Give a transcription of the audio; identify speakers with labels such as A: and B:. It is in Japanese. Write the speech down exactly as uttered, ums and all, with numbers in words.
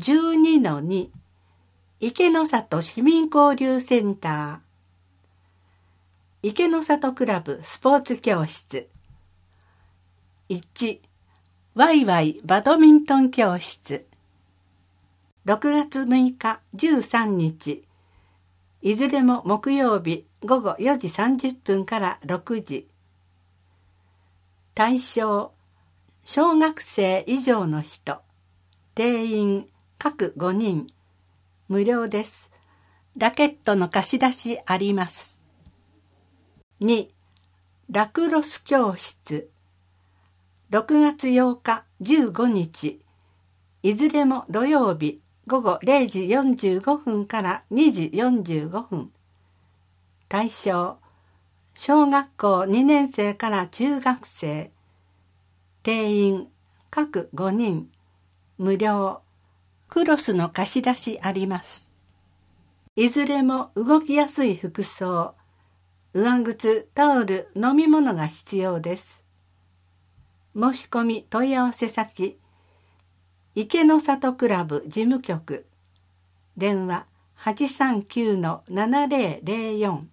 A: じゅうにのに 池の里市民交流センター池の里クラブスポーツ教室。いち. ワイワイバドミントン教室。ろくがつむいかじゅうさんにち、いずれも木曜日ごごよじさんじゅっぷんからろくじ。対象小学生以上の人、定員各ごにん、無料です。ラケットの貸し出しあります。に. ラクロス教室。ろくがつようかじゅうごにち、いずれも土曜日ごごれいじよんじゅうごふんからにじよんじゅうごふん。対象小学校にねんせいから中学生、定員各ごにん、無料、クロスの貸し出しあります。いずれも動きやすい服装、上靴、タオル、飲み物が必要です。申し込み問い合わせ先、池の里クラブ事務局、電話 はちさんきゅうのななぜろぜろよん。